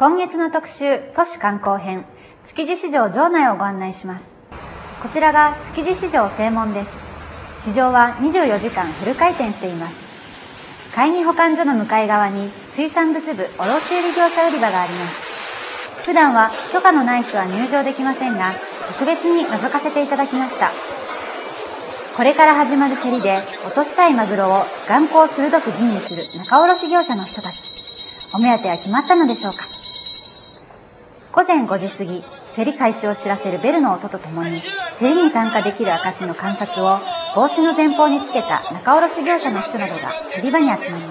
今月の特集、都市観光編、築地市場場内をご案内します。こちらが築地市場正門です。市場は24時間フル回転しています。会議保管所の向かい側に水産物部卸売業者売り場があります。普段は許可のない人は入場できませんが、特別に覗かせていただきました。これから始まる競りで落としたいマグロを眼光鋭く吟味する仲卸業者の人たち。お目当ては決まったのでしょうか。午前5時過ぎ、競り開始を知らせるベルの音とともに、競りに参加できる証の観察を帽子の前方につけた仲卸業者の人などが競り場に集まります。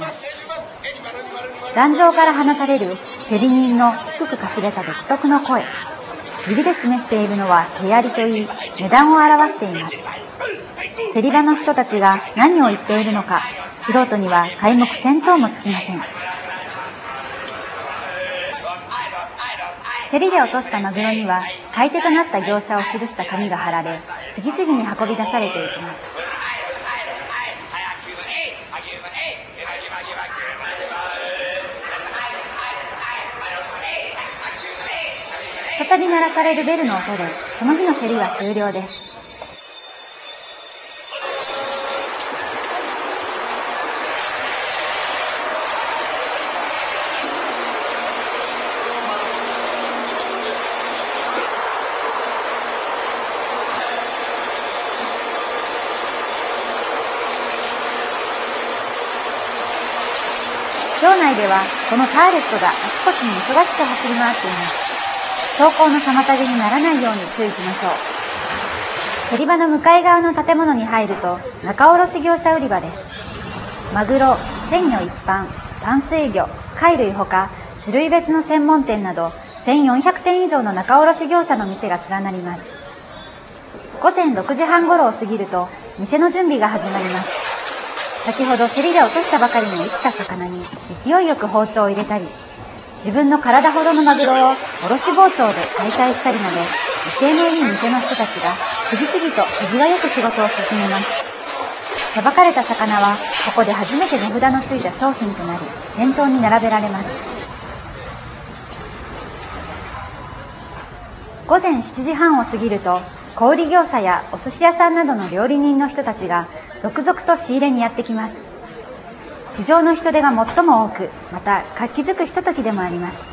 壇上から放たれる競り人の低くかすれた独特の声。指で示しているのは手やりといい、値段を表しています。競り場の人たちが何を言っているのか、素人には皆目見当もつきません。競りで落としたマグロには、買い手となった業者を記した紙が貼られ、次々に運び出されていきます。再び鳴らされるベルの音で、その日の競りは終了です。場内ではこのターレットがあちこちに忙しく走り回っています。走行の妨げにならないように注意しましょう。競り場の向かい側の建物に入ると仲卸業者売り場です。マグロ、鮮魚一般、淡水魚、貝類ほか種類別の専門店など1400店以上の仲卸業者の店が連なります。午前6時半頃を過ぎると店の準備が始まります。先ほど競りで落としたばかりの生きた魚に勢いよく包丁を入れたり、自分の体ほどのマグロをおろし包丁で解体したりまで、威勢のいい店の人たちが次々と手際よく仕事を進めます。さばかれた魚はここで初めて値札のついた商品となり、店頭に並べられます。午前7時半を過ぎると、小売業者やお寿司屋さんなどの料理人の人たちが続々と仕入れにやってきます。市場の人出が最も多く、また活気づくひとときでもあります。